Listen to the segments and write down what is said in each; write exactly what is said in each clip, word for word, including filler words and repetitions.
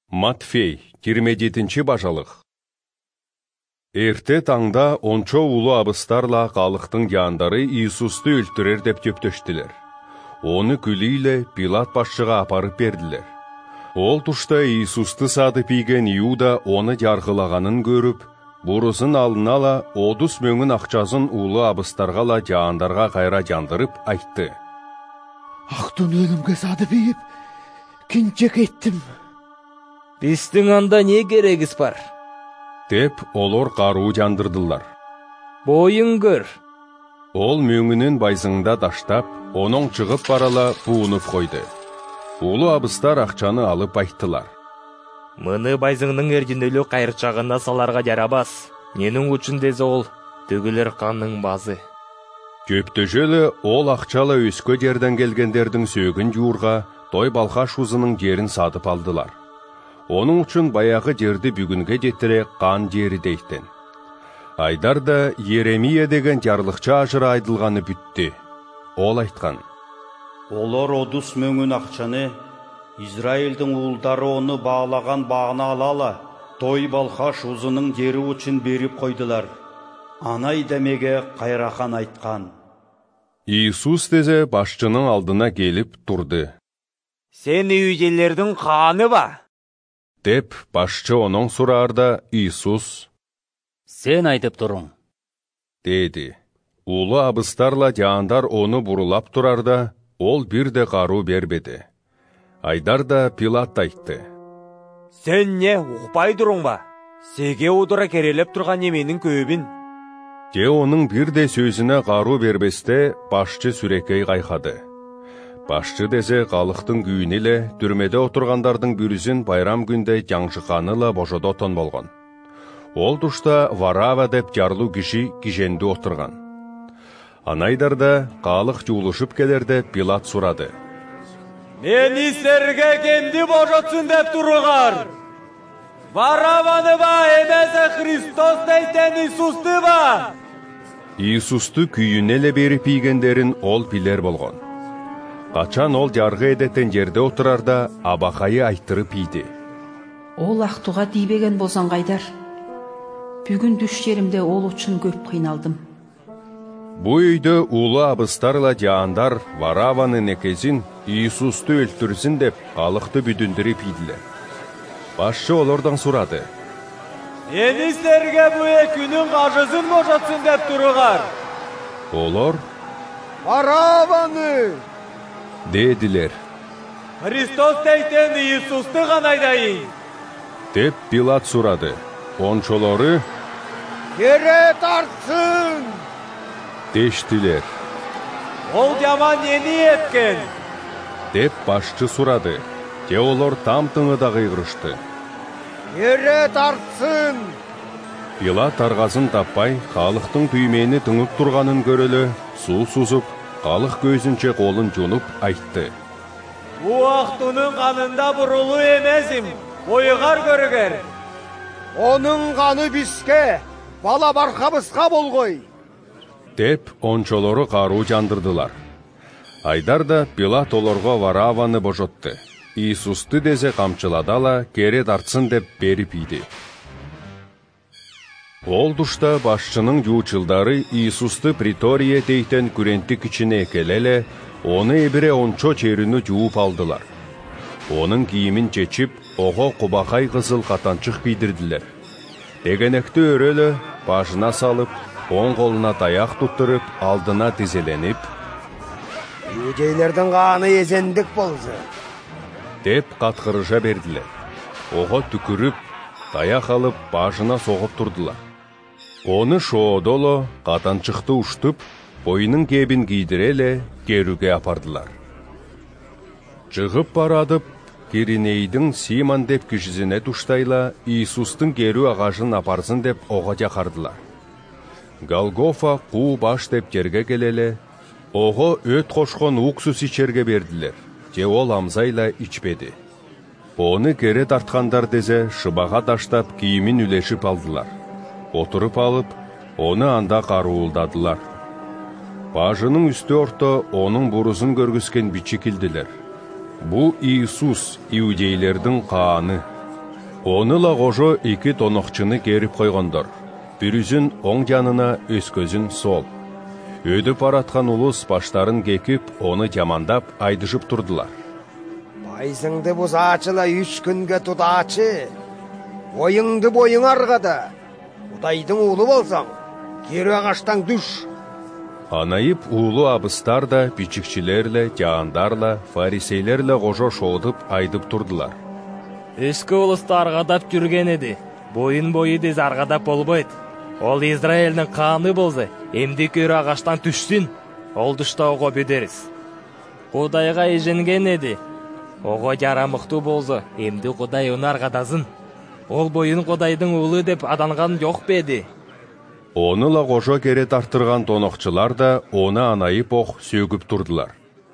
Матфей, жыйырма жетинчи бажалык. Эрте таңда ончо улуу абыстарла калыктын жаандары Иисусту өлтүрер деп көптөштүлөр. Оны күлүйлө Пилат башчыга апарып бердилер. Ол тушта Иисусту сатып ийген Иуда оны жаргылаганын көрүп, бурусун алына ала отуз мөңүн акчасын улуу абыстарга ла жаандарга кайра жандырып айтты. Актын өлүмгө сатып ийип, кинчек еттим. Биздин анда не керегиз бар? Деп олор каруу жандырдылар. Боюң көр. Ол мөңүнүн байзыңда таштап, оноң чыгып барала буунуп койду. Улуу абыстар акчаны алып айттылар. Мыны байзыңдын эржинөлү кайрчагына саларга жарабас. Ненің үчүн дезе ол төгүлөр канның базы. Көптөжөлө ол акчала өскө жерден келгендердин сөөгүн жуурга той балкаш узунун жерин сатып алдылар. Onun üçün баягы жерди бүгүнгө жетире кан жери дейтен. Айдарда Еремия деген жарлыкчы ажыра айдылганы бүттү. Ол айткан: Олор отуз мөңүн акчаны, Израилдин уулдары оны баалаган багына алала, той балкаш узунун жери үчүн берип койдулар. Анай демеге кайрахан айткан. Иисус дезе башчынын алдына келип турду. Сен үйжелердин каны ба? Деп башчы оноң сураарда Иисус: Сен айтып туруң, деди. Улуу абыстарла жаандар оны бурулап турарда, ол бирде каруу бербеди. Айдарда Пилат айтты: Сен не, укпай туруң ба? Сеге удура керелеп турган неменин көбүн. Же онун бирде сөзүнө каруу бербесте башчы сүрекей кайхады. Башчы дезе калыктын күйүн эле түрмөдө отургандардын бүрүзүн байрам күндө жаңжыканыла божодотон болгон. Ол тушта Варава деп жарлуу киши кишенди отурган. Анайдарда калык жуулушуп келерде Пилат сурады: Мен силерге кемди божотсун деп туруңар? Вараваны ба, эмесе Христос дейтен Иисусту ба? Иисусту күйүн эле берип ийгендерин ол билер болгон. Качан ол жаргы эдеттен жерде отурарда абакайы айтырып ийди: Ол актуга тийбеген болсоң кайдар. Бүгүн түш жеримде ол үчүн көп кыйналдым. Бу үйдө улуу абыстарла жаандар Вараванын экезин Иисусту өлтүрсүн деп калыкты бүдүндүрүп ийдилер. Башчы олордон сурады: Эми силерге бу экинин кажысын божотсун деп туруңар? Олор: Вараваны дедилер. Христос дейтен Иисусту канайдайын? Деп Пилат сурады. Ончолору: кере тартсын дештилер. Ол жаман нени эткен? Деп башчы сурады. Же олор там тыңыда кыйгырышты. кере тартсын. Пилат аргасын таппай, калыктын күймени тыңып турганын көрөлө, суу сузуп, калык көзүнчө колун жунуп айтты: Бу актунун канында бурулуу эмесим, ойгар көрүгөр. Onun kanı бизге, бала баркабызга болгой. Деп ончолору каруу жандырдылар. Айдарда Пилат олорго Вараваны божотту. Иисусту дезе камчыладала кере тартсын деп берип ийди. Ол тушта башчынын жуучулдары Иисусту приторие дейтен күренттик ичине экелеле, оны эбире ончо черүнү жууп алдылар. Онун кийимин чечип, ого кубакай кызыл катанчык кийдирдилер. Дегенекти өрөлө башына салып, оң колуна таяк туттуруп, алдына тизеленип: Үйдейлердин каны эзендик болду деп каткырыша бердилер. Ого түкүрүп, таяк алып башына согуп турдулар. Оны шоодоло катанчыкты уштуп, боюнун кебин кийдиреле керүүгө апардылар. Чыгып барадып, Киринейдин Симон деп кишисине туштайла Иисустун керүү агашын апарсын деп ого жакардылар. Голгофа куу баш деп жерге келеле, ого өт кошкон уксус ичерге бердилер. Же ол амзайла ичпеди. Оны кере тарткандар дезе шыбага таштап кийимин үлешип алдылар. Отуруп алып, оны анда каруулдадылар. Бажынын үстү орто онун бурусун көргүскөн бичи килдилер. Бу Иисус иудейлердин кааны. Оныла қожо екі тонықчыны керіп қойғандар. Бүрізін оң жанына, өскөзін сол. Өдіп аратқан улус баштарын кекіп, оны жамандап, айдышып тұрдылар. Байзыңды бұзачыла үш күнге тұдачы. Ойыңды бойың арғада. Құдайдың ұлы болсаң, кері ағаштан дүш. Анайып улу абыстар да, бичікчілерлі, жаандарла, фарисейлерлі қожо шоудып, айдып тұрдылар. Өскі ұлысты арғадап жүрген еді. Бойын бойы дез арғадап болбойд. Ол Израильдің қаны болсы, емді көрі ағаштан түшсін. Ол дұшта оға бөдеріз. Құдайға еженген еді. Оға жарамықты болсы, емді Құдай оны арғадазын. Ол бойын Құдайдың ұлы деп аданған жоқ беді. Оныла қожо кере тартырған тоноқчылар да оны анайып оқ сөгіп тұрдылар.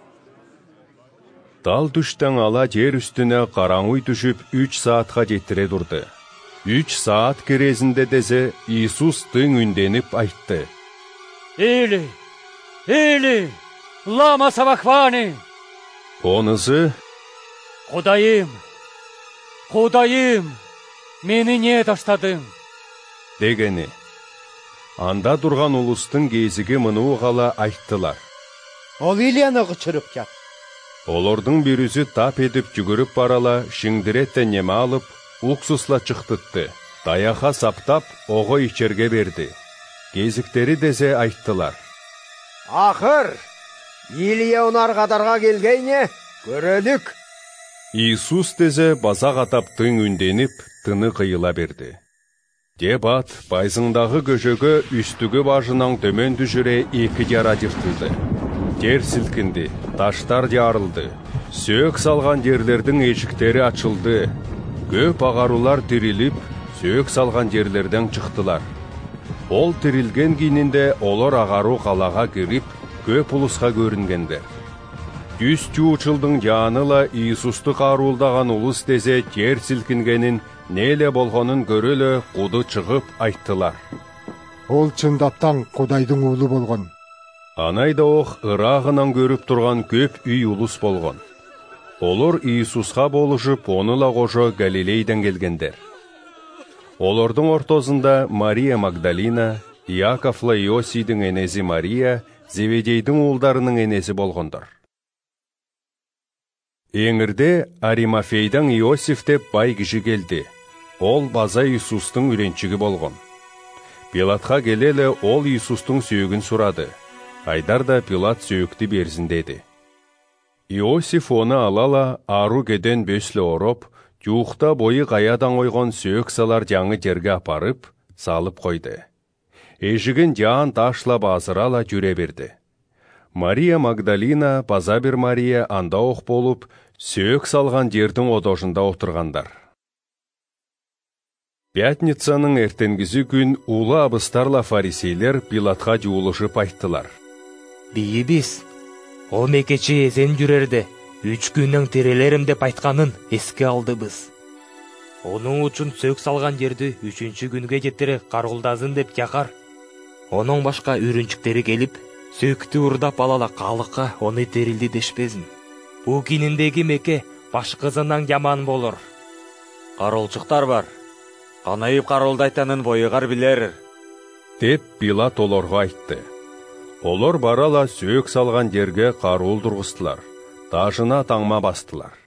Тал түштен ала жер үстіне қараңуй түшіп үч саатқа жеттіре тұрды. Үч саат керезінде дезе Иисус тың үнденіп айтты. Или, или, лама сабахвани. Онысы, Құдайым, Құдайым, мені не таштадың? дегені. Анда тұрған ұлыстың кезіге мұны қала айттылар. Ол Илияны қычырып кет. Олардың бірізі тап едіп жүгіріп барала, шыңдіретті неме алып, уксусла чықтытты. Даяға саптап, оғы ичерге берді. Кезіктері дезе айттылар. Ақыр, Илия онарғадарға келгейне, көрелік. Иисус дезе базақ атап тың үнденіп, тыны қиыла берді. Деп ат, байзыңдағы көжөгі үстігі бажынан төмен дүжіре екі жара жыртылды. Жер сілкінді, таштар жарылды. Сөк салған жерлердің ешіктері açılды. Көп ағарулар тіріліп, сөк салған жерлерден шықтылар. Ол тірілген кейнінде олар ағару қалаға кіріп, көп ұлысқа көрінгендер. Жүз чуучылдың жаныла Иисусты қаруылдаған ұлыс дезе жер сілкінгенін, неле болғанын көрілі құды шығып айттылар. Ол чындаптан Құдайдың ұлы болған. Анайда оқ ырағынан көріп тұрған көп үй ұлыс болған. Олар Иисусқа болышып, оныла қожо Галилейден келгендер. Олардың ортозында Мария Магдалина, Иаковла Иосийдің енесі Мария, Зеведейдің ұлдарының енесі болғандар. Еңірде Аримафейдің Иосиф деп бай кіші келді. Ол база Иисустың үйреншігі болған. Пилатқа келелі ол Иисустың сүйегін сұрады. Айдар да Пилат сүйекті берзін деді. Иосиф оны алала ару кеден бөслі ороп, жуықта бойы қаядан ойған сүйек салар жаңы жерге апарып, салып қойды. Ежігін жан ташлап азырала жүре берді. Мария Магдалина, база бір Мария анда оқ болып, сүйек салған жердің одожында отырғандар. Пятницаның ертенгізі күн улы абыстарла фарисейлер Пилатқа жуылышып айттылар. Бейі біз, о мекечі езен жүрерді, үч күннің терелерім деп айтқанын еске алды біз. Оның үшін сөк салған жерді үшінші күнге жеттірі қарғылдазын деп жақар. Оның башқа үрінчіктері келіп, сөкті ұрдап алала қалыққа оны терілді дешпезін. Бұл киніндегі меке баш қызынан яман болыр. Қаролчықтар бар. Қанайып қаролдайтанын бойығар білер. Деп Пилат оларға айтты. Олар барала сөк салған жерге қаруыл тұрғыстылар. Тажына таңма бастылар.